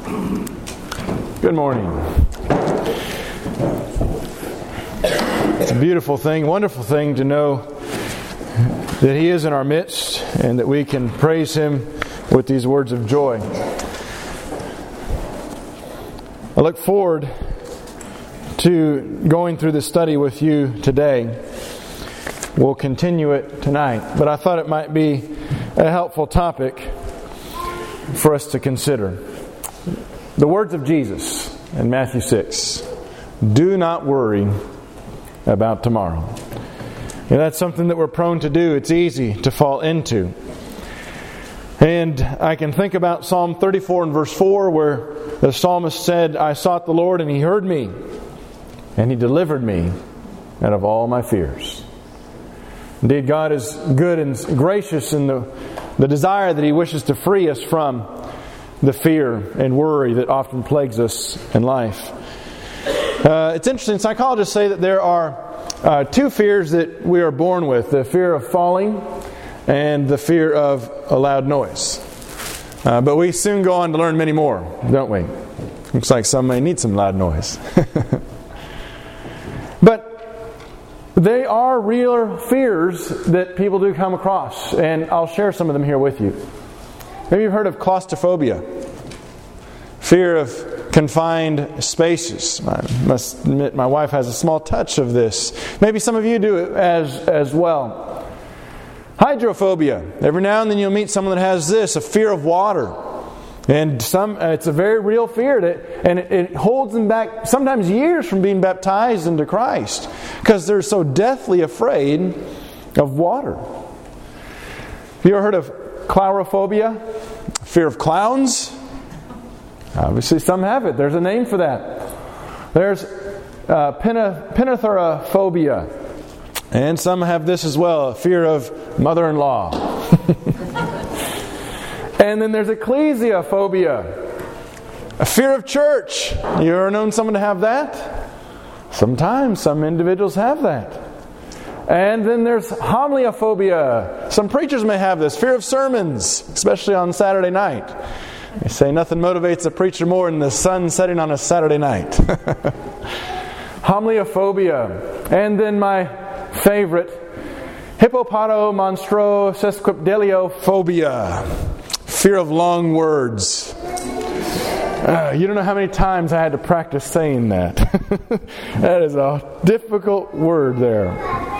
Good morning. It's a beautiful thing, wonderful thing to know that He is in our midst and that we can praise Him with these words of joy. I look forward to going through this study with you today. We'll continue it tonight, but I thought it might be a helpful topic for us to consider. The words of Jesus in Matthew 6. Do not worry about tomorrow. That's something that we're prone to do. It's easy to fall into. And I can think about Psalm 34 and verse 4 where the psalmist said, I sought the Lord and He heard me and He delivered me out of all my fears. Indeed, God is good and gracious in the desire that He wishes to free us from the fear and worry that often plagues us in life. It's interesting, psychologists say that there are two fears that we are born with. The fear of falling and the fear of a loud noise. But we soon go on to learn many more, don't we? Looks like some may need some loud noise. But they are real fears that people do come across, and I'll share some of them here with you. Maybe you've heard of claustrophobia, fear of confined spaces. I must admit my wife has a small touch of this. Maybe some of you do it as well. Hydrophobia. Every now and then you'll meet someone that has this, a fear of water. And it's a very real fear, and it holds them back sometimes years from being baptized into Christ because they're so deathly afraid of water. Have you ever heard of chlorophobia? Fear of clowns? Obviously some have it. There's a name for that. There's penethrophobia. And some have this as well, a fear of mother-in-law. And then there's ecclesiophobia, a fear of church. You ever known someone to have that? Sometimes some individuals have that. And then there's homileophobia. Some preachers may have this, fear of sermons, especially on Saturday night. They say nothing motivates a preacher more than the sun setting on a Saturday night. Homileophobia. And then my favorite, hippopotomonstrosequipedaliophobia. Fear of long words. You don't know how many times I had to practice saying that. That is a difficult word there.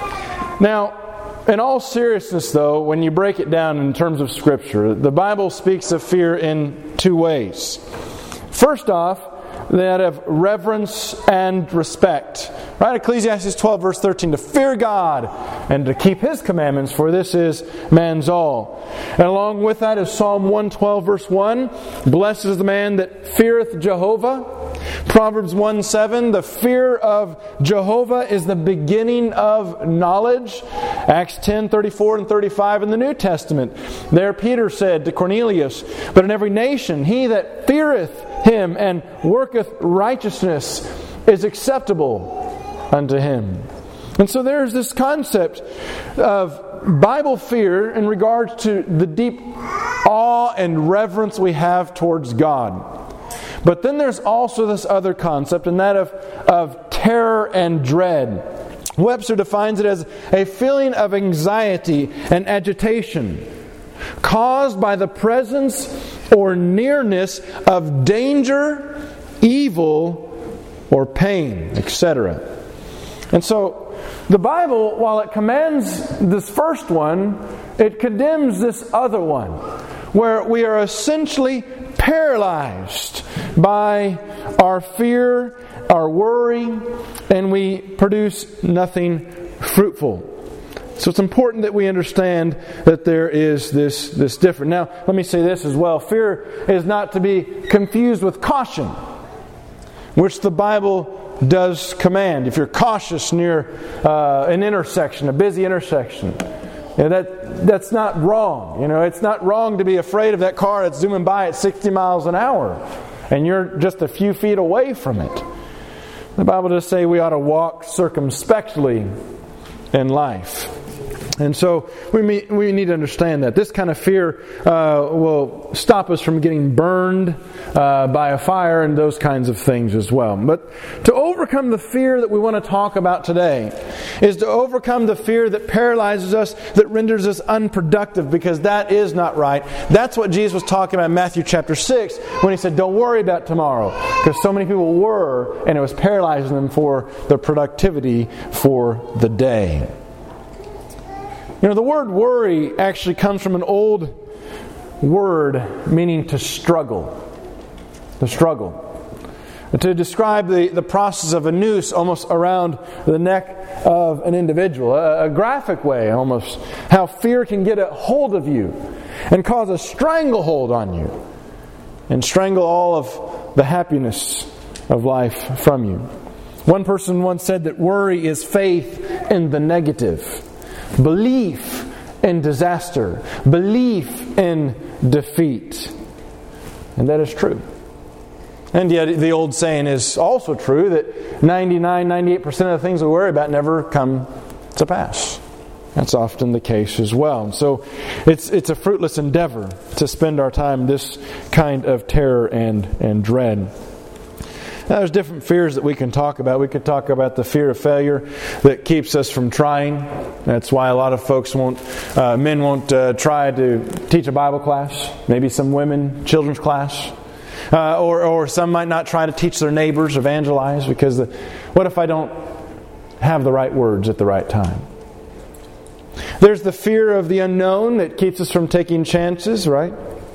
Now, in all seriousness though, when you break it down in terms of Scripture, the Bible speaks of fear in two ways. First off, that of reverence and respect. Right? Ecclesiastes 12 verse 13, to fear God and to keep His commandments, for this is man's all. And along with that is Psalm 112 verse 1, blessed is the man that feareth Jehovah. Proverbs 1:7, the fear of Jehovah is the beginning of knowledge. Acts 10:34 and 35 in the New Testament. There Peter said to Cornelius, but in every nation he that feareth Him and worketh righteousness is acceptable unto Him. And so there's this concept of Bible fear in regards to the deep awe and reverence we have towards God. But then there's also this other concept, and that of terror and dread. Webster defines it as a feeling of anxiety and agitation caused by the presence or nearness of danger, evil, or pain, etc. And so the Bible, while it commends this first one, it condemns this other one, where we are essentially paralyzed by our fear, our worry, and we produce nothing fruitful. So it's important that we understand that there is this difference. Now, let me say this as well. Fear is not to be confused with caution, which the Bible does command. If you're cautious near an intersection, a busy intersection, that's not wrong. It's not wrong to be afraid of that car that's zooming by at 60 miles an hour and you're just a few feet away from it. The Bible does say we ought to walk circumspectly in life. And so we need to understand that. This kind of fear will stop us from getting burned by a fire and those kinds of things as well. But to overcome the fear that we want to talk about today is to overcome the fear that paralyzes us, that renders us unproductive, because that is not right. That's what Jesus was talking about in Matthew chapter 6 when He said, don't worry about tomorrow. Because so many people were, and it was paralyzing them for their productivity for the day. You know, the word worry actually comes from an old word meaning to struggle. To struggle. To describe the process of a noose almost around the neck of an individual. A graphic way almost. How fear can get a hold of you and cause a stranglehold on you. And strangle all of the happiness of life from you. One person once said that worry is faith in the negative. Belief in disaster. Belief in defeat. And that is true. And yet the old saying is also true that 98% of the things we worry about never come to pass. That's often the case as well. And so it's a fruitless endeavor to spend our time this kind of terror and dread. Now, there's different fears that we can talk about. We could talk about the fear of failure that keeps us from trying. That's why a lot of folks men won't try to teach a Bible class. Maybe some women, children's class. Or some might not try to teach their neighbors, evangelize, because what if I don't have the right words at the right time? There's the fear of the unknown that keeps us from taking chances, right?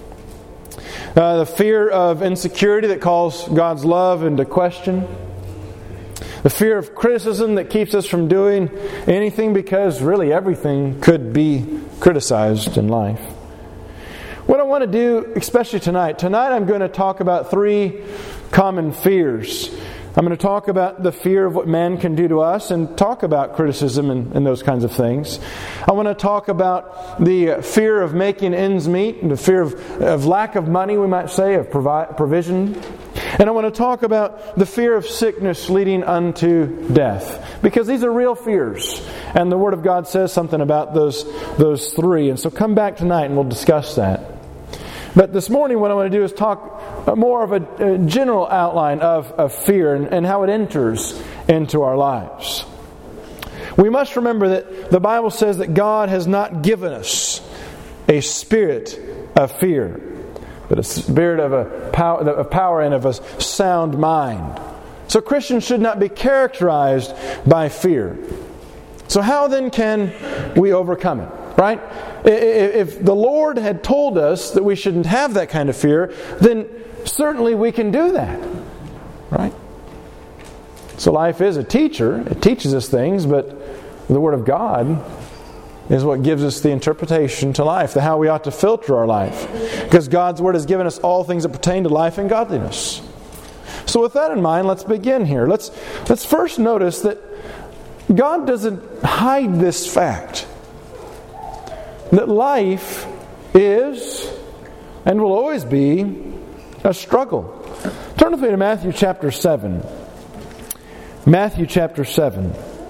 The fear of insecurity that calls God's love into question. The fear of criticism that keeps us from doing anything because really everything could be criticized in life. What I want to do, especially tonight I'm going to talk about 3 common fears. I'm going to talk about the fear of what man can do to us and talk about criticism and those kinds of things. I want to talk about the fear of making ends meet, the fear of lack of money, we might say, of provision. And I want to talk about the fear of sickness leading unto death. Because these are real fears. And the Word of God says something about those 3. And so come back tonight and we'll discuss that. But this morning what I want to do is talk more of a general outline of fear and how it enters into our lives. We must remember that the Bible says that God has not given us a spirit of fear, but a spirit of power and of a sound mind. So Christians should not be characterized by fear. So how then can we overcome it? Right? If the Lord had told us that we shouldn't have that kind of fear, then certainly we can do that. Right? So life is a teacher. It teaches us things, but the Word of God is what gives us the interpretation to life, how we ought to filter our life. Because God's Word has given us all things that pertain to life and godliness. So with that in mind, let's begin here. Let's first notice that God doesn't hide this fact. That life is and will always be a struggle. Turn with me to Matthew chapter 7. Matthew chapter 7.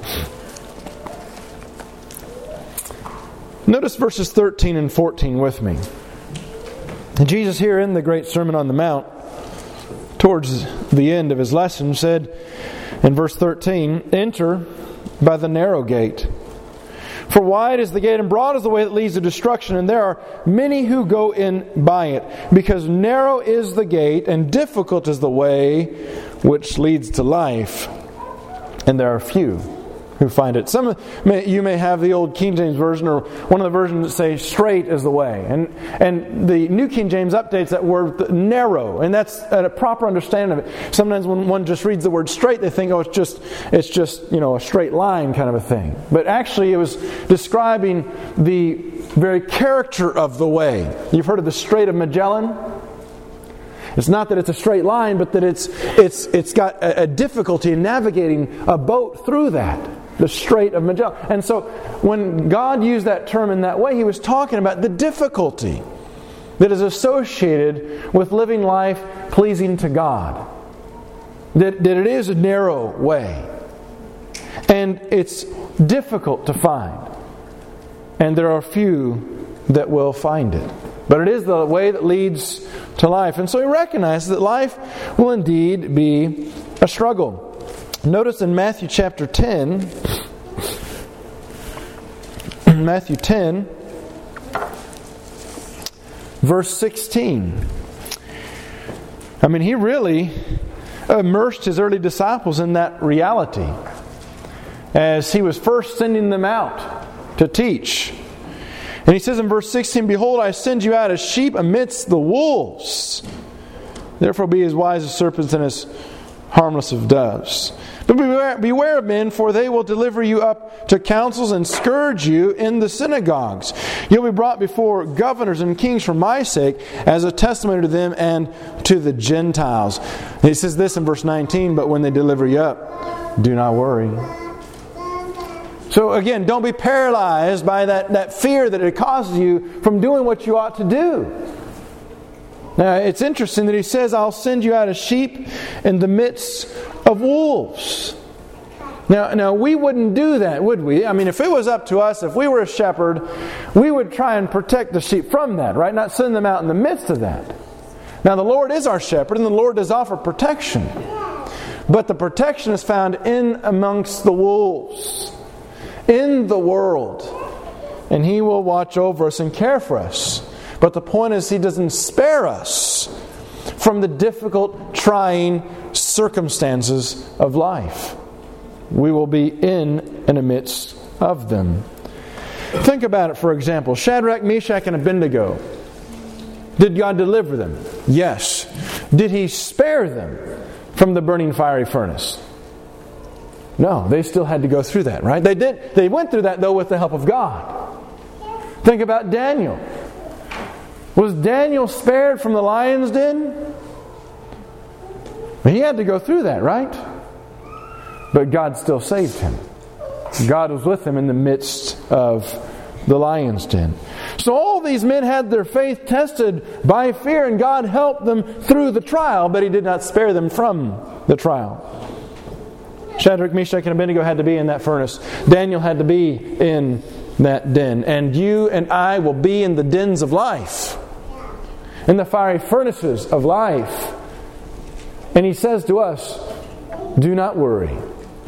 Notice verses 13 and 14 with me. And Jesus here in the great Sermon on the Mount, towards the end of His lesson, said in verse 13, "Enter by the narrow gate. For wide is the gate and broad is the way that leads to destruction, and there are many who go in by it. Because narrow is the gate and difficult is the way which leads to life, and there are few who find it." You may have the old King James Version or one of the versions that say straight is the way. And the New King James updates that word narrow, and that's a proper understanding of it. Sometimes when one just reads the word straight, they think, it's just a straight line kind of a thing. But actually it was describing the very character of the way. You've heard of the Strait of Magellan? It's not that it's a straight line, but that it's got a difficulty in navigating a boat through that. The Strait of Magellan. And so when God used that term in that way, He was talking about the difficulty that is associated with living life pleasing to God. That it is a narrow way. And it's difficult to find. and there are few that will find it. But it is the way that leads to life. And so he recognizes that life will indeed be a struggle. Notice in Matthew chapter 10, Matthew 10, verse 16. I mean, he really immersed his early disciples in that reality as he was first sending them out to teach. And he says in verse 16, "Behold, I send you out as sheep amidst the wolves. Therefore be as wise as serpents and as harmless as doves. But beware of men, for they will deliver you up to councils and scourge you in the synagogues. You'll be brought before governors and kings for my sake, as a testimony to them and to the Gentiles." And he says this in verse 19, "But when they deliver you up, do not worry." So again, don't be paralyzed by that fear that it causes you from doing what you ought to do. Now, it's interesting that he says, "I'll send you out as sheep in the midst of wolves." Now, we wouldn't do that, would we? I mean, if it was up to us, if we were a shepherd, we would try and protect the sheep from that, right? Not send them out in the midst of that. Now, the Lord is our shepherd, and the Lord does offer protection. But the protection is found in amongst the wolves, in the world. And He will watch over us and care for us. But the point is, He doesn't spare us from the difficult, trying circumstances of life. We will be in and amidst of them. Think about it, for example. Shadrach, Meshach, and Abednego. Did God deliver them? Yes. Did He spare them from the burning fiery furnace? No, they still had to go through that, right? They did. They went through that, though, with the help of God. Think about Daniel. Was Daniel spared from the lion's den? He had to go through that, right? But God still saved him. God was with him in the midst of the lion's den. So all these men had their faith tested by fear, and God helped them through the trial, but He did not spare them from the trial. Shadrach, Meshach, and Abednego had to be in that furnace. Daniel had to be in that den. And you and I will be in the dens of life, in the fiery furnaces of life. And He says to us, do not worry.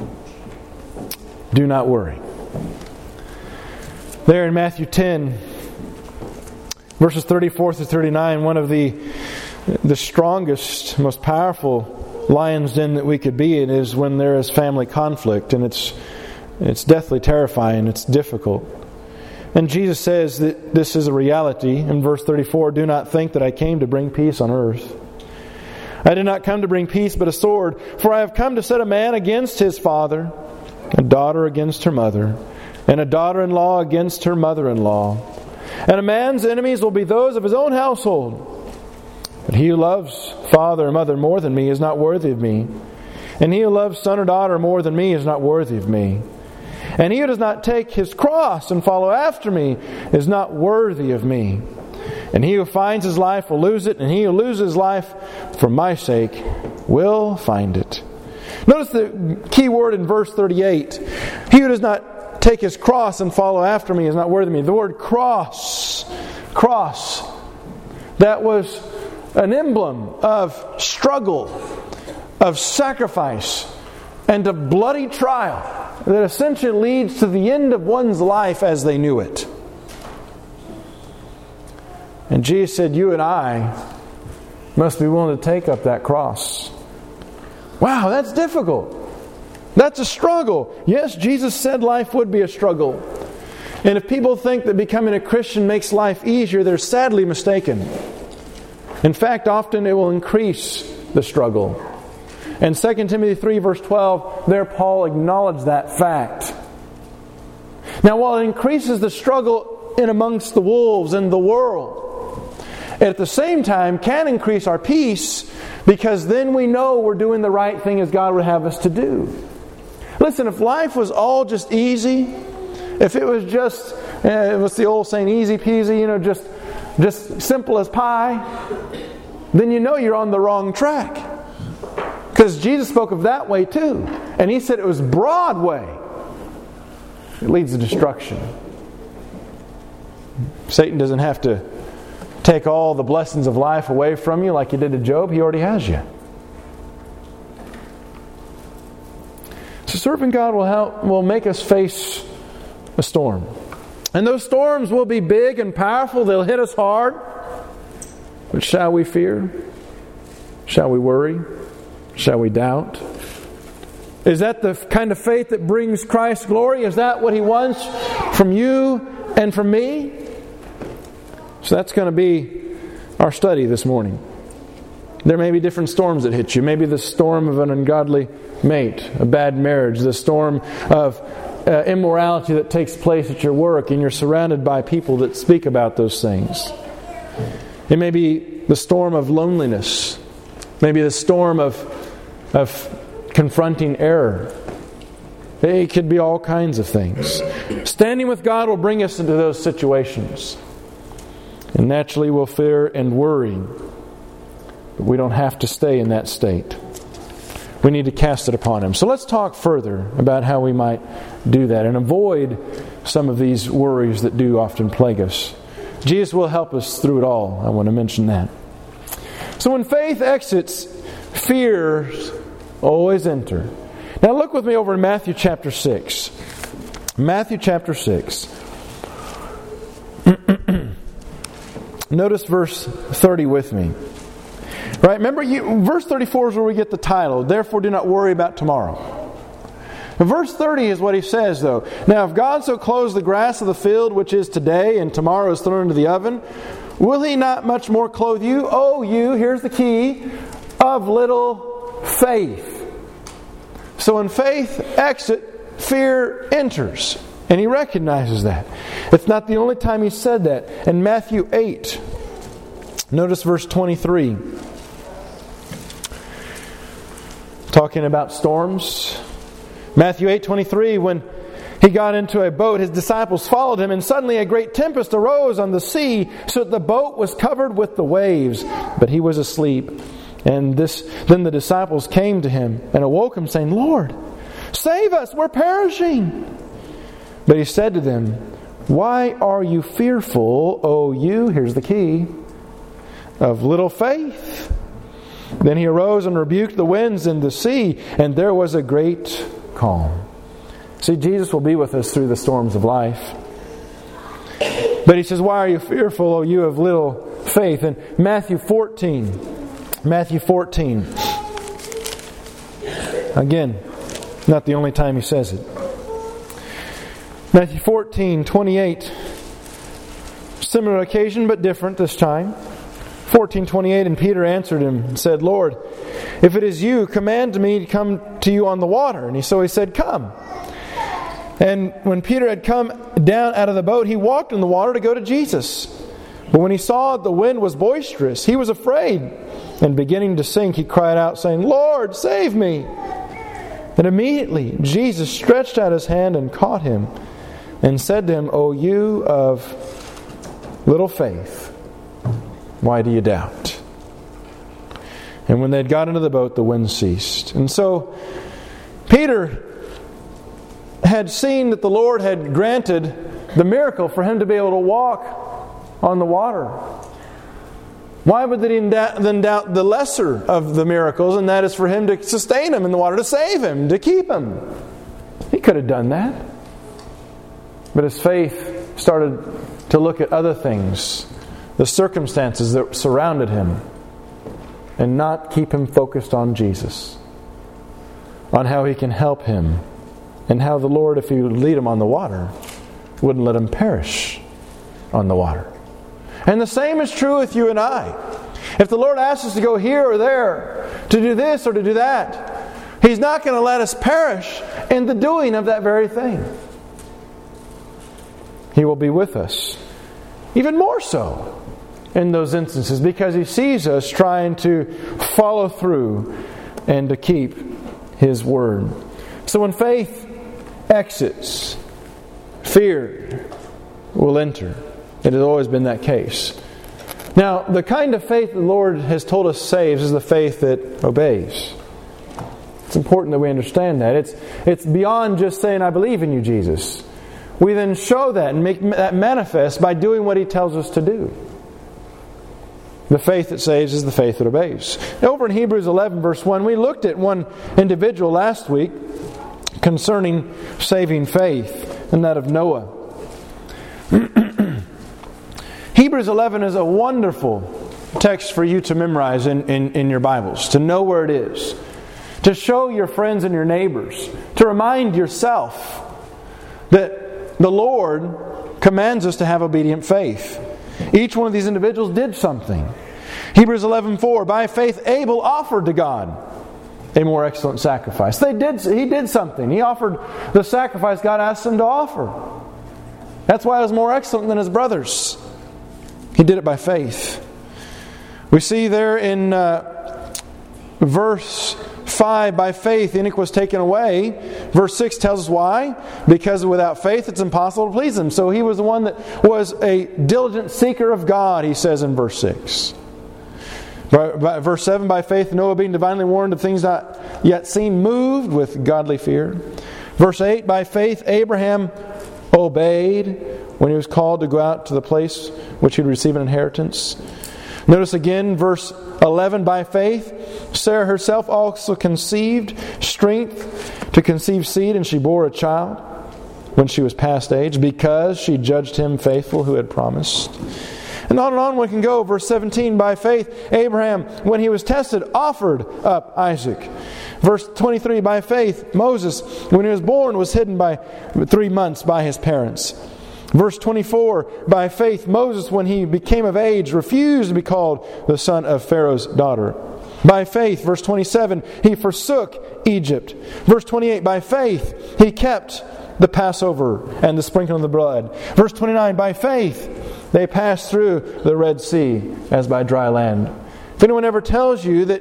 Do not worry. There in Matthew 10, verses 34 through 39, one of the strongest, most powerful lion's den that we could be in is when there is family conflict, and it's deathly terrifying, it's difficult. And Jesus says that this is a reality in verse 34, "Do not think that I came to bring peace on earth. I did not come to bring peace but a sword, for I have come to set a man against his father, a daughter against her mother, and a daughter-in-law against her mother-in-law. And a man's enemies will be those of his own household. But he who loves father or mother more than me is not worthy of me. And he who loves son or daughter more than me is not worthy of me. And he who does not take his cross and follow after me is not worthy of me. And he who finds his life will lose it, and he who loses his life for my sake will find it." Notice the key word in verse 38. He who does not take his cross and follow after me is not worthy of me. The word cross. Cross. That was an emblem of struggle, of sacrifice, and of bloody trial that essentially leads to the end of one's life as they knew it. And Jesus said, you and I must be willing to take up that cross. Wow, that's difficult. That's a struggle. Yes, Jesus said life would be a struggle. And if people think that becoming a Christian makes life easier, they're sadly mistaken. In fact, often it will increase the struggle. And 2 Timothy 3 verse 12, there Paul acknowledged that fact. Now, while it increases the struggle in amongst the wolves in the world, at the same time can increase our peace, because then we know we're doing the right thing as God would have us to do. Listen, if life was all just easy, if it was just, what's the old saying, easy peasy, just simple as pie, then you know you're on the wrong track. Because Jesus spoke of that way too. And He said it was broad way. It leads to destruction. Satan doesn't have to take all the blessings of life away from you like he did to Job. He already has you. So serving God will make us face a storm. And those storms will be big and powerful. They'll hit us hard. But shall we fear? Shall we worry? Shall we doubt? Is that the kind of faith that brings Christ glory? Is that what He wants from you and from me? So that's going to be our study this morning. There may be different storms that hit you. Maybe the storm of an ungodly mate, a bad marriage, the storm of immorality that takes place at your work, and you're surrounded by people that speak about those things. It may be the storm of loneliness. Maybe the storm of confronting error. It could be all kinds of things. Standing with God will bring us into those situations. And naturally we'll fear and worry. But we don't have to stay in that state. We need to cast it upon Him. So let's talk further about how we might do that and avoid some of these worries that do often plague us. Jesus will help us through it all. I want to mention that. So when faith exits, fears always enter. Now look with me over in Matthew chapter 6. Matthew chapter 6. Notice verse 30 with me. Right? Remember, verse 34 is where we get the title, "Therefore do not worry about tomorrow." Verse 30 is what he says, though. "Now if God so clothes the grass of the field, which is today, and tomorrow is thrown into the oven, will He not much more clothe you, O you," here's the key, "of little faith?" So when faith exits, fear enters. And he recognizes that. It's not the only time he said that. In Matthew 8, notice verse 23. Talking about storms. Matthew 8:23, when he got into a boat, his disciples followed him, and suddenly a great tempest arose on the sea, so that the boat was covered with the waves, but he was asleep. And then the disciples came to him and awoke him, saying, "Lord, save us, we're perishing." But he said to them, "Why are you fearful, O you," here's the key, "of little faith?" Then he arose and rebuked the winds and the sea, and there was a great calm. See, Jesus will be with us through the storms of life. But he says, "Why are you fearful, O you of little faith?" In Matthew 14. Again, not the only time he says it. Matthew 14:28. Similar occasion, but different this time. 14:28, "And Peter answered him and said, Lord, if it is you, command me to come to you on the water." And so he said, "Come." And when Peter had come down out of the boat, he walked in the water to go to Jesus. But when he saw the wind was boisterous, he was afraid. And beginning to sink, he cried out, saying, "Lord, save me." And immediately Jesus stretched out his hand and caught him, and said to him, "O you of little faith, why do you doubt?" And when they had got into the boat, the wind ceased. And so Peter had seen that the Lord had granted the miracle for him to be able to walk on the water. Why would they then doubt the lesser of the miracles, and that is for him to sustain him in the water, to save him, to keep him? He could have done that. But his faith started to look at other things, the circumstances that surrounded him, and not keep him focused on Jesus, on how he can help him, and how the Lord, if he would lead him on the water, wouldn't let him perish on the water. And the same is true with you and I. If the Lord asks us to go here or there, to do this or to do that, He's not going to let us perish in the doing of that very thing. He will be with us, even more so in those instances, because He sees us trying to follow through and to keep His word. So when faith exits, fear will enter. It has always been that case. Now, the kind of faith the Lord has told us saves is the faith that obeys. It's important that we understand that. It's beyond just saying, "I believe in you, Jesus." we then show that and make that manifest by doing what He tells us to do. The faith that saves is the faith that obeys. Over in Hebrews 11 verse 1, we looked at one individual last week concerning saving faith, and that of Noah. Hebrews 11 is a wonderful text for you to memorize in your Bibles, to know where it is, to show your friends and your neighbors, to remind yourself that the Lord commands us to have obedient faith. Each one of these individuals did something. Hebrews 11:4, by faith Abel offered to God a more excellent sacrifice. He did something. He offered the sacrifice God asked him to offer. That's why it was more excellent than his brothers. He did it by faith. We see there in verse 5, by faith Enoch was taken away. Verse 6 tells us why. Because without faith it's impossible to please Him. So he was the one that was a diligent seeker of God, he says in verse 6. By verse 7, by faith Noah, being divinely warned of things not yet seen, moved with godly fear. Verse 8, by faith Abraham obeyed when he was called to go out to the place which he would receive an inheritance. Notice again verse 11, by faith Sarah herself also conceived strength to conceive seed, and she bore a child when she was past age, because she judged him faithful who had promised. And on one can go. Verse 17, by faith Abraham, when he was tested, offered up Isaac. Verse 23, by faith Moses, when he was born, was hidden by 3 months by his parents. Verse 24, by faith Moses, when he became of age, refused to be called the son of Pharaoh's daughter. By faith, verse 27, he forsook Egypt. Verse 28, by faith he kept the Passover and the sprinkling of the blood. Verse 29, by faith they passed through the Red Sea as by dry land. If anyone ever tells you that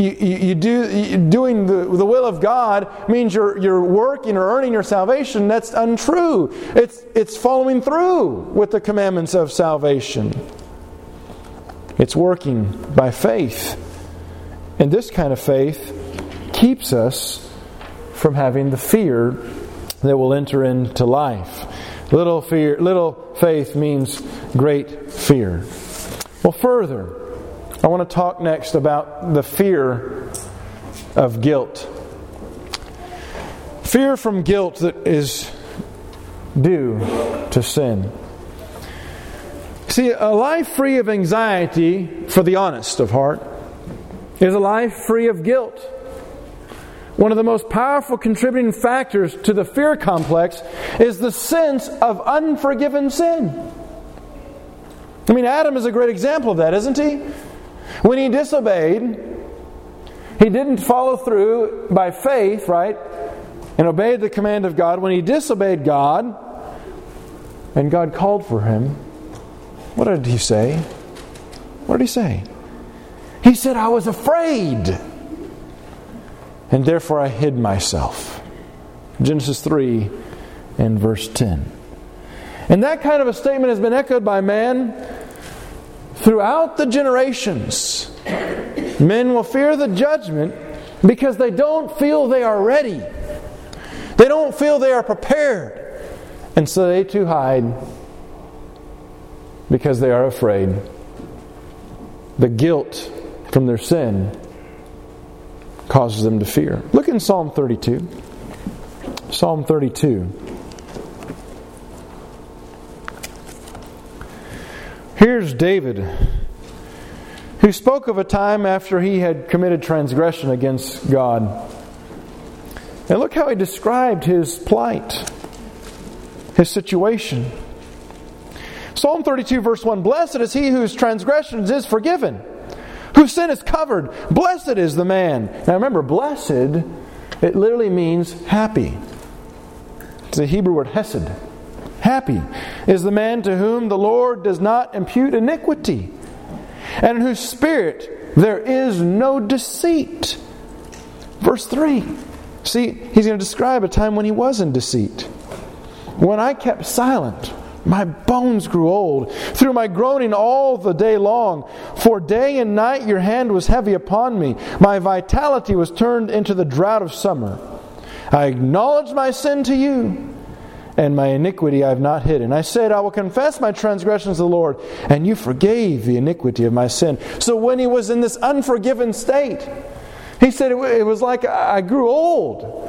doing the will of God means you're working or earning your salvation, that's untrue. It's following through with the commandments of salvation. It's working by faith. And this kind of faith keeps us from having the fear that will enter into life. Little faith means great fear. Well, further, I want to talk next about the fear of guilt. Fear from guilt that is due to sin. See, a life free of anxiety for the honest of heart is a life free of guilt. One of the most powerful contributing factors to the fear complex is the sense of unforgiven sin. I mean, Adam is a great example of that, isn't he? When he disobeyed, he didn't follow through by faith, right? And obeyed the command of God. When he disobeyed God, and God called for him, what did he say? What did he say? He said, I was afraid, and therefore I hid myself. Genesis 3 and verse 10. And that kind of a statement has been echoed by man throughout the generations. Men will fear the judgment because they don't feel they are ready. They don't feel they are prepared. And so they too hide because they are afraid. The guilt from their sin causes them to fear. Look in Psalm 32. Psalm 32. Here's David, who spoke of a time after he had committed transgression against God. And look how he described his plight, his situation. Psalm 32 verse 1, Blessed is he whose transgressions is forgiven, whose sin is covered. Blessed is the man. Now remember, blessed, it literally means happy. It's a Hebrew word, hesed. Happy is the man to whom the Lord does not impute iniquity, and in whose spirit there is no deceit. Verse 3. See, he's going to describe a time when he was in deceit. When I kept silent, my bones grew old through my groaning all the day long. For day and night your hand was heavy upon me. My vitality was turned into the drought of summer. I acknowledged my sin to you, and my iniquity I have not hidden. I said, I will confess my transgressions to the Lord, and you forgave the iniquity of my sin. So when he was in this unforgiven state, he said it was like I grew old.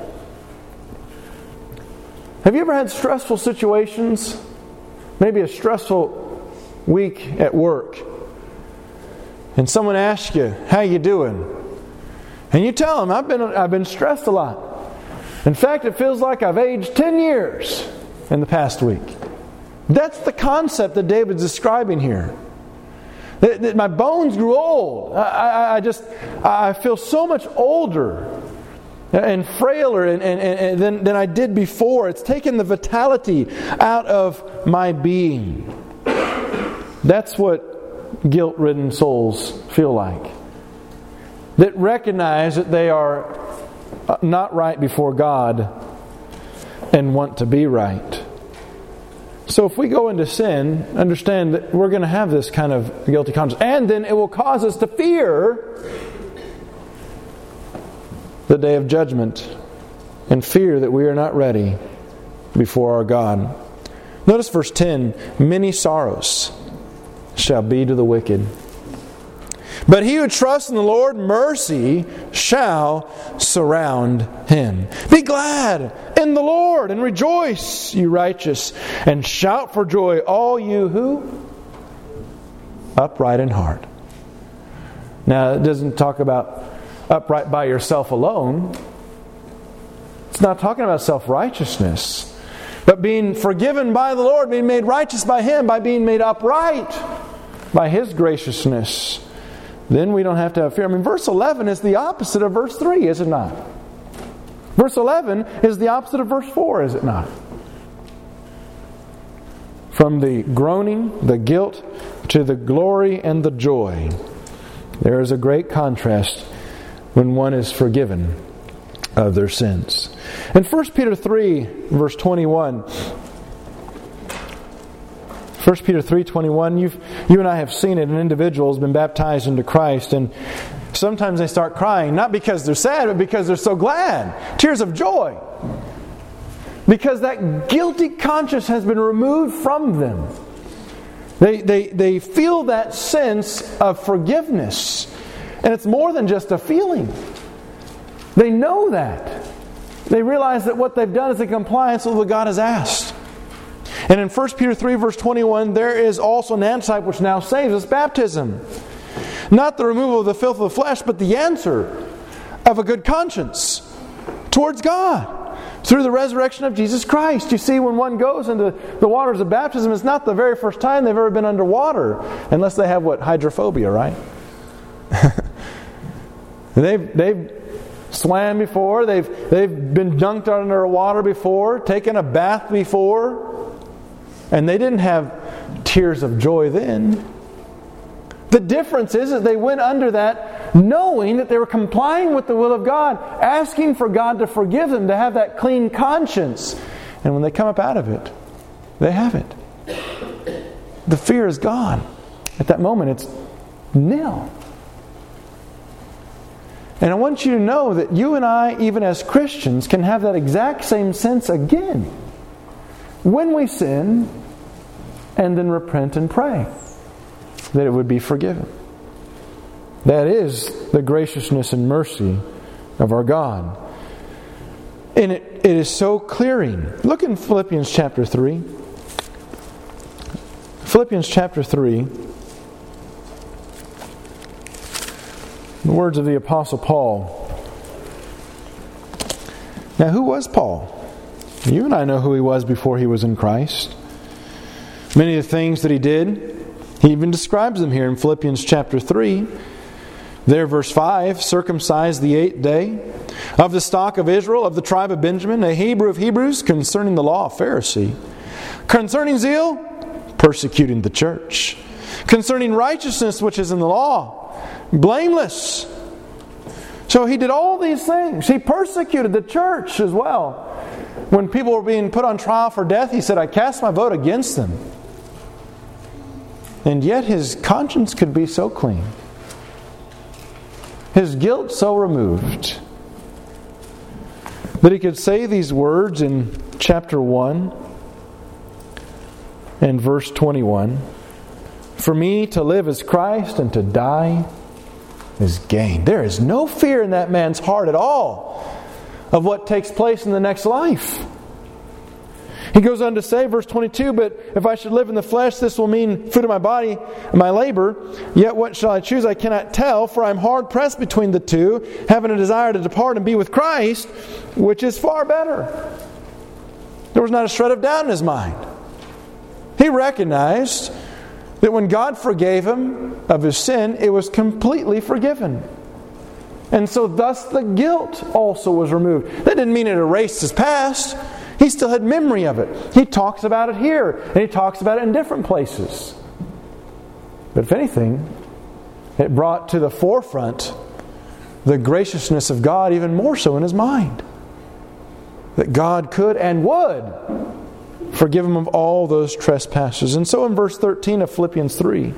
Have you ever had stressful situations? Maybe a stressful week at work. And someone asks you, how you doing? And you tell them, I've been stressed a lot. In fact, it feels like I've aged 10 years in the past week. That's the concept that David's describing here. That my bones grew old. I feel so much older and frailer than I did before. It's taken the vitality out of my being. That's what guilt-ridden souls feel like. That recognize that they are not right before God and want to be right. So if we go into sin, understand that we're going to have this kind of guilty conscience. And then it will cause us to fear the day of judgment and fear that we are not ready before our God. Notice verse 10, many sorrows shall be to the wicked. But he who trusts in the Lord, mercy shall surround him. Be glad in the Lord and rejoice, you righteous, and shout for joy, all you who? Upright in heart. Now, it doesn't talk about upright by yourself alone. It's not talking about self-righteousness, but being forgiven by the Lord, being made righteous by Him, by being made upright by His graciousness. Then we don't have to have fear. I mean, verse 11 is the opposite of verse 3, is it not? Verse 11 is the opposite of verse 4, is it not? From the groaning, the guilt, to the glory and the joy. There is a great contrast when one is forgiven of their sins. In 1 Peter 3, verse 21... 1 Peter 3:21, you and I have seen it. An individual has been baptized into Christ, and sometimes they start crying, not because they're sad, but because they're so glad. Tears of joy. Because that guilty conscience has been removed from them. They feel that sense of forgiveness. And it's more than just a feeling. They know that. They realize that what they've done is in compliance with what God has asked. And in 1 Peter 3 verse 21, there is also an antitype which now saves us, baptism. Not the removal of the filth of the flesh, but the answer of a good conscience towards God through the resurrection of Jesus Christ. You see, when one goes into the waters of baptism, it's not the very first time they've ever been underwater, unless they have hydrophobia, right? They've swam before, they've been dunked under water before, taken a bath before. And they didn't have tears of joy then. The difference is that they went under that knowing that they were complying with the will of God, asking for God to forgive them, to have that clean conscience. And when they come up out of it, they have it. The fear is gone. At that moment, it's nil. And I want you to know that you and I, even as Christians, can have that exact same sense again when we sin, and then repent and pray that it would be forgiven. That is the graciousness and mercy of our God. And it is so clearing. Look in Philippians chapter 3. Philippians chapter 3. The words of the Apostle Paul. Now, who was Paul? You and I know who he was before he was in Christ. Many of the things that he did, he even describes them here in Philippians chapter 3. There, verse 5, circumcised the 8th day, of the stock of Israel, of the tribe of Benjamin, a Hebrew of Hebrews, concerning the law, a Pharisee. Concerning zeal, persecuting the church. Concerning righteousness which is in the law, blameless. So he did all these things. He persecuted the church as well. When people were being put on trial for death, he said, I cast my vote against them. And yet his conscience could be so clean. His guilt so removed that he could say these words in chapter 1 in verse 21. For me to live is Christ, and to die is gain. There is no fear in that man's heart at all of what takes place in the next life. He goes on to say, verse 22, but if I should live in the flesh, this will mean food of my body and my labor. Yet what shall I choose? I cannot tell, for I am hard pressed between the two, having a desire to depart and be with Christ, which is far better. There was not a shred of doubt in his mind. He recognized that when God forgave him of his sin, it was completely forgiven. And so thus the guilt also was removed. That didn't mean it erased his past. He still had memory of it. He talks about it here, and he talks about it in different places. But if anything, it brought to the forefront the graciousness of God even more so in his mind. That God could and would forgive him of all those trespasses. And so in verse 13 of Philippians 3,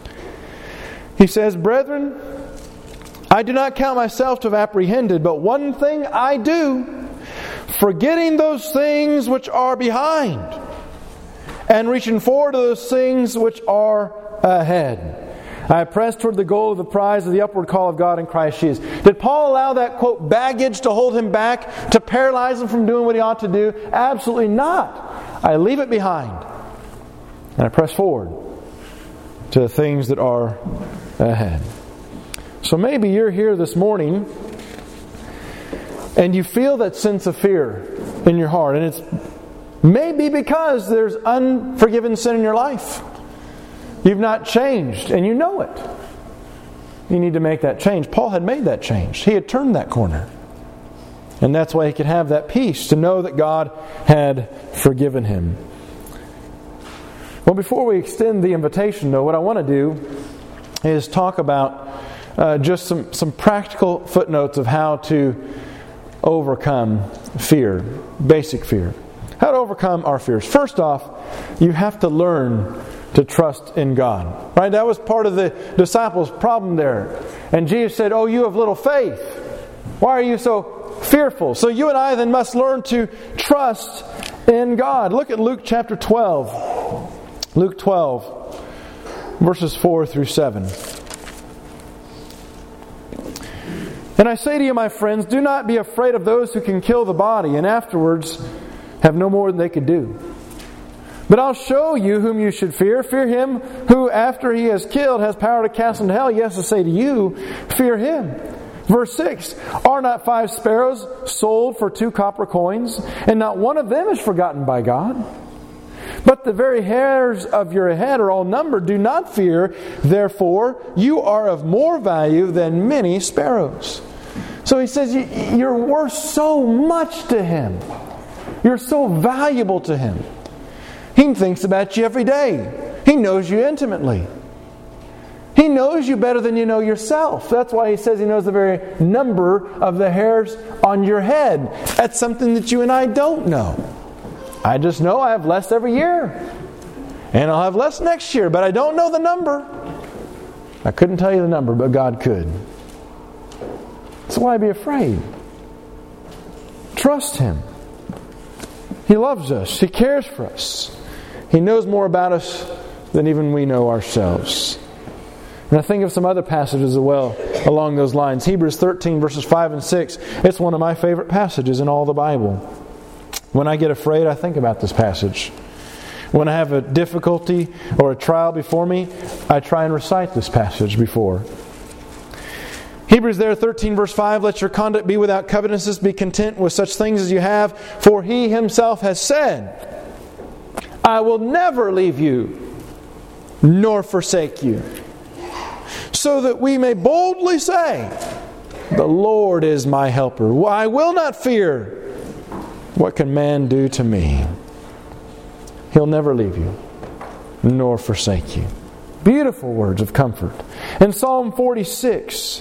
he says, Brethren, I do not count myself to have apprehended, but one thing I do, forgetting those things which are behind, and reaching forward to those things which are ahead. I press toward the goal of the prize of the upward call of God in Christ Jesus. Did Paul allow that, quote, baggage to hold him back, to paralyze him from doing what he ought to do? Absolutely not. I leave it behind, and I press forward to the things that are ahead. So maybe you're here this morning and you feel that sense of fear in your heart, and it's maybe because there's unforgiven sin in your life. You've not changed, and you know it. You need to make that change. Paul had made that change. He had turned that corner. And that's why he could have that peace, to know that God had forgiven him. Well, before we extend the invitation, though, what I want to do is talk about just some practical footnotes of how to overcome fear, basic fear. How to overcome our fears. First off, you have to learn to trust in God. Right? That was part of the disciples' problem there. And Jesus said, "Oh, you have little faith. Why are you so fearful?" So you and I then must learn to trust in God. Look at Luke chapter 12. Luke 12, verses 4 through 7. And I say to you, my friends, do not be afraid of those who can kill the body, and afterwards have no more than they could do. But I'll show you whom you should fear. Fear him who, after he has killed, has power to cast into hell. Yes, I say to you, fear him. Verse 6, are not 5 sparrows sold for 2 copper coins, and not one of them is forgotten by God? But the very hairs of your head are all numbered. Do not fear, therefore, you are of more value than many sparrows. So he says, you're worth so much to him. You're so valuable to him. He thinks about you every day. He knows you intimately. He knows you better than you know yourself. That's why he says he knows the very number of the hairs on your head. That's something that you and I don't know. I just know I have less every year. And I'll have less next year, but I don't know the number. I couldn't tell you the number, but God could. So why be afraid? Trust Him. He loves us. He cares for us. He knows more about us than even we know ourselves. And I think of some other passages as well along those lines. Hebrews 13 verses 5 and 6. It's one of my favorite passages in all the Bible. When I get afraid, I think about this passage. When I have a difficulty or a trial before me, I try and recite this passage before. Hebrews there 13 verse 5, let your conduct be without covetousness, be content with such things as you have, for He Himself has said, I will never leave you nor forsake you. So that we may boldly say, the Lord is my helper. I will not fear. What can man do to me? He'll never leave you nor forsake you. Beautiful words of comfort. In Psalm 46,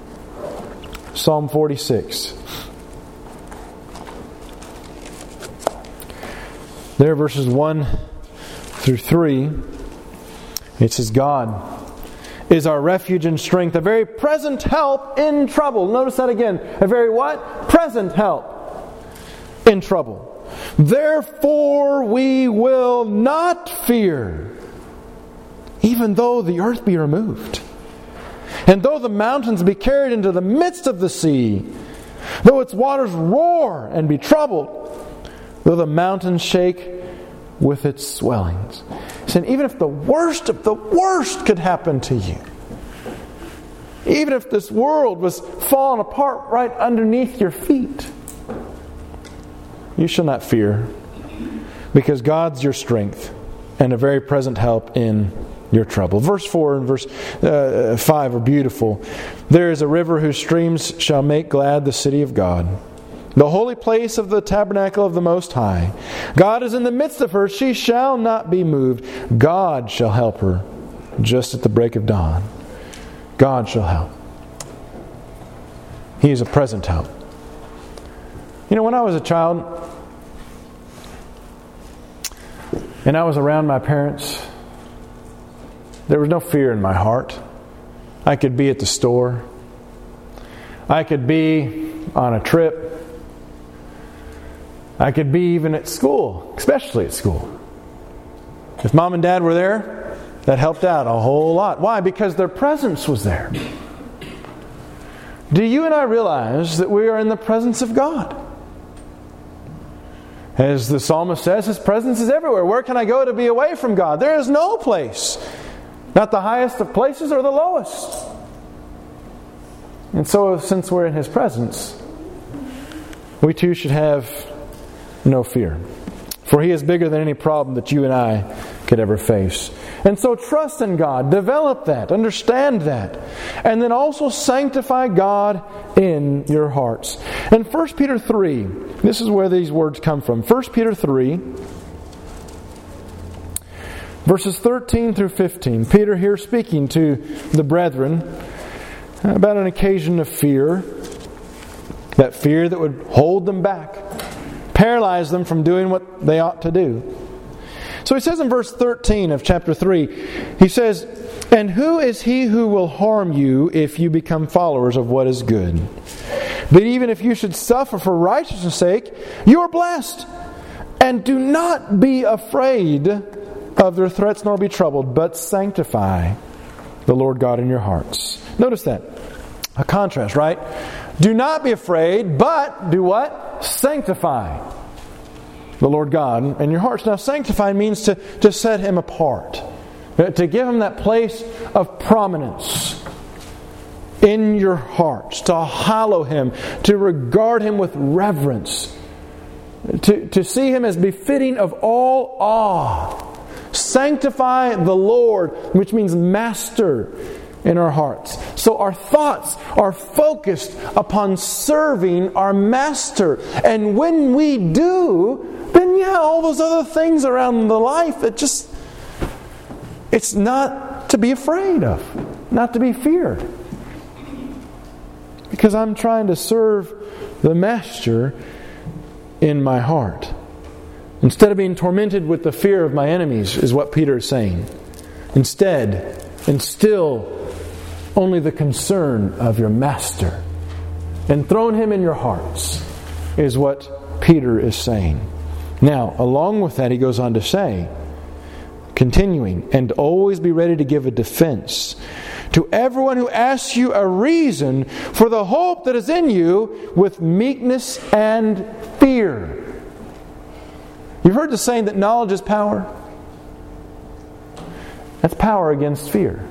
there verses 1 through 3, it says, God is our refuge and strength, a very present help in trouble. Notice that again. A very what? Present help in trouble. Therefore we will not fear, even though the earth be removed, and though the mountains be carried into the midst of the sea, though its waters roar and be troubled, though the mountains shake with its swellings. And even if the worst of the worst could happen to you, even if this world was falling apart right underneath your feet, you shall not fear, because God's your strength and a very present help in your trouble. Verse 4 and verse 5 are beautiful. There is a river whose streams shall make glad the city of God, the holy place of the tabernacle of the Most High. God is in the midst of her. She shall not be moved. God shall help her just at the break of dawn. God shall help. He is a present help. You know, when I was a child and I was around my parents, there was no fear in my heart. I could be at the store. I could be on a trip. I could be even at school, especially at school. If Mom and Dad were there, that helped out a whole lot. Why? Because their presence was there. Do you and I realize that we are in the presence of God? As the psalmist says, His presence is everywhere. Where can I go to be away from God? There is no place. Not the highest of places or the lowest. And so, since we're in His presence, we too should have no fear. For He is bigger than any problem that you and I could ever face. And so trust in God. Develop that. Understand that. And then also sanctify God in your hearts. And 1 Peter 3, this is where these words come from. 1 Peter 3, verses 13 through 15. Peter here speaking to the brethren about an occasion of fear. That fear that would hold them back, paralyze them from doing what they ought to do. So he says in verse 13 of chapter 3, he says, "And who is he who will harm you if you become followers of what is good? But even if you should suffer for righteousness' sake, you are blessed. And do not be afraid of their threats, nor be troubled, but sanctify the Lord God in your hearts." Notice that. A contrast, right? Do not be afraid, but do what? Sanctify the Lord God in your hearts. Now, sanctify means to set Him apart, to give Him that place of prominence in your hearts, to hallow Him, to regard Him with reverence, to see Him as befitting of all awe. Sanctify the Lord, which means master, in our hearts. So our thoughts are focused upon serving our Master. And when we do, then all those other things around the life, it's not to be afraid of, not to be feared. Because I'm trying to serve the Master in my heart. Instead of being tormented with the fear of my enemies, is what Peter is saying. Instead, instill only the concern of your Master. Enthroned Him in your hearts, is what Peter is saying. Now, along with that, he goes on to say, continuing, "And always be ready to give a defense to everyone who asks you a reason for the hope that is in you with meekness and fear." You've heard the saying that knowledge is power? That's power against fear.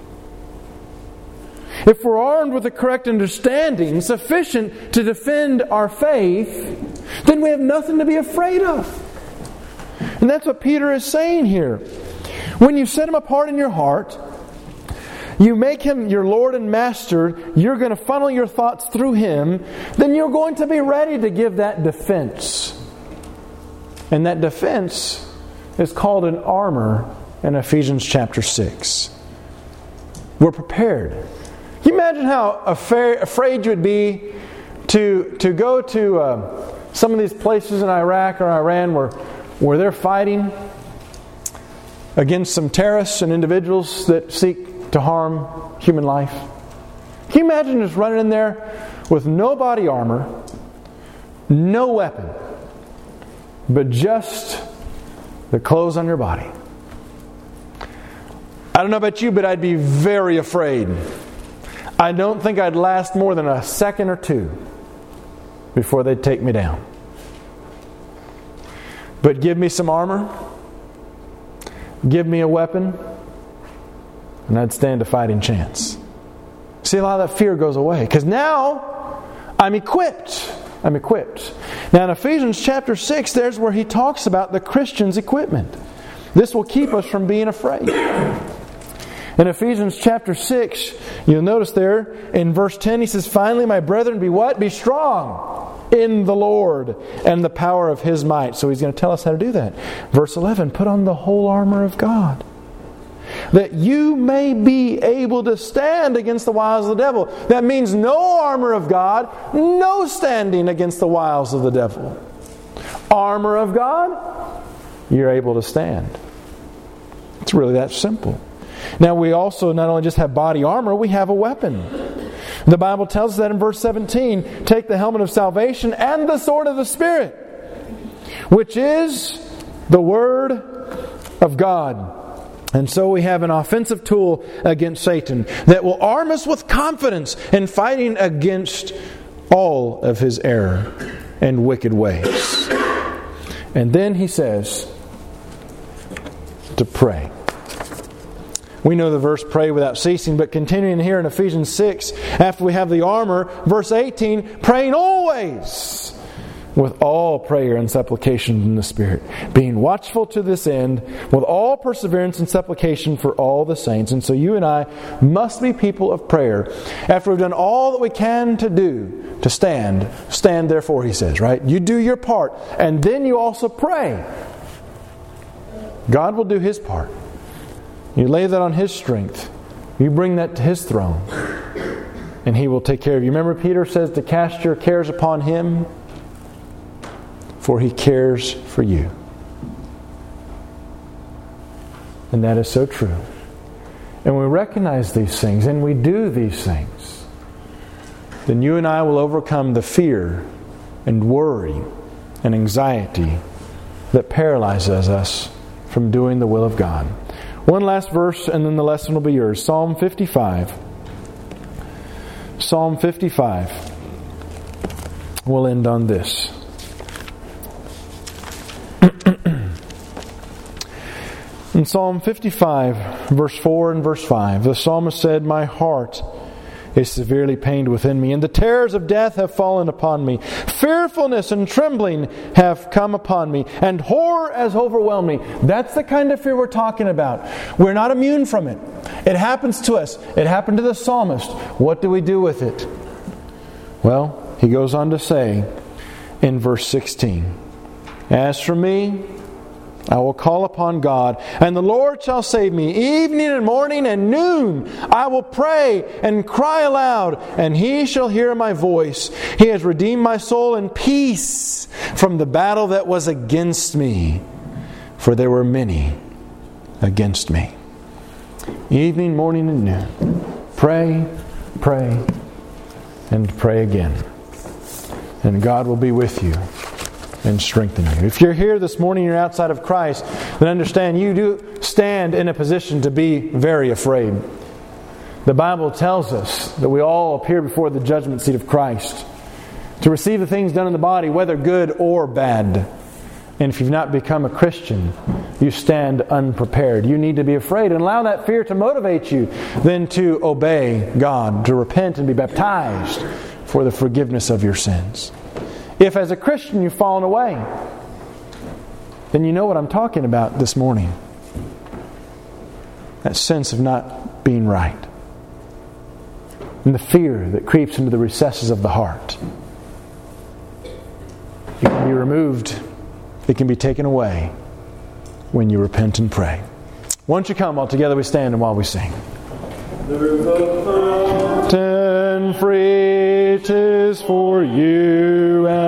If we're armed with the correct understanding sufficient to defend our faith, then we have nothing to be afraid of. And that's what Peter is saying here. When you set Him apart in your heart, you make Him your Lord and Master, you're going to funnel your thoughts through Him, then you're going to be ready to give that defense. And that defense is called an armor in Ephesians chapter 6. We're prepared. Can you imagine how afraid you would be to go to some of these places in Iraq or Iran where they're fighting against some terrorists and individuals that seek to harm human life? Can you imagine just running in there with no body armor, no weapon, but just the clothes on your body. I don't know about you, but I'd be very afraid. I don't think I'd last more than a second or two before they'd take me down. But give me some armor, give me a weapon, and I'd stand a fighting chance. See, a lot of that fear goes away. Because now, I'm equipped. Now in Ephesians chapter 6, there's where he talks about the Christian's equipment. This will keep us from being afraid. In Ephesians chapter 6, you'll notice there in verse 10, he says, "Finally, my brethren, be what? Be strong in the Lord and the power of His might." So he's going to tell us how to do that. Verse 11, "Put on the whole armor of God, that you may be able to stand against the wiles of the devil." That means no armor of God, no standing against the wiles of the devil. Armor of God, you're able to stand. It's really that simple. Now we also not only just have body armor, we have a weapon. The Bible tells us that in verse 17, "Take the helmet of salvation and the sword of the Spirit, which is the Word of God." And so we have an offensive tool against Satan that will arm us with confidence in fighting against all of his error and wicked ways. And then he says to pray. We know the verse, "Pray without ceasing," but continuing here in Ephesians 6, after we have the armor, verse 18, "Praying always with all prayer and supplication in the Spirit, being watchful to this end, with all perseverance and supplication for all the saints." And so you and I must be people of prayer. After we've done all that we can to do to stand therefore, he says, right? You do your part, and then you also pray. God will do His part. You lay that on His strength. You bring that to His throne, and He will take care of you. Remember, Peter says to cast your cares upon Him, for He cares for you. And that is so true. And we recognize these things and we do these things, then you and I will overcome the fear and worry and anxiety that paralyzes us from doing the will of God. One last verse and then the lesson will be yours. Psalm 55. Psalm 55. We'll end on this. In Psalm 55, verse 4 and verse 5, the psalmist said, "My heart is severely pained within me, and the terrors of death have fallen upon me. Fearfulness and trembling have come upon me, and horror has overwhelmed me." That's the kind of fear we're talking about. We're not immune from it. It happens to us. It happened to the psalmist. What do we do with it? Well, he goes on to say in verse 16, "As for me, I will call upon God, and the Lord shall save me. Evening and morning and noon I will pray and cry aloud, and He shall hear my voice. He has redeemed my soul in peace from the battle that was against me, for there were many against me." Evening, morning, and noon. Pray, pray, and pray again. And God will be with you and strengthen you. If you're here this morning, you're outside of Christ, then understand you do stand in a position to be very afraid. The Bible tells us that we all appear before the judgment seat of Christ to receive the things done in the body, whether good or bad. And if you've not become a Christian, you stand unprepared. You need to be afraid and allow that fear to motivate you then to obey God, to repent and be baptized for the forgiveness of your sins. If as a Christian you've fallen away, then you know what I'm talking about this morning. That sense of not being right. And the fear that creeps into the recesses of the heart. It can be removed. It can be taken away when you repent and pray. Won't you come while together we stand and while we sing. And free 'tis for you and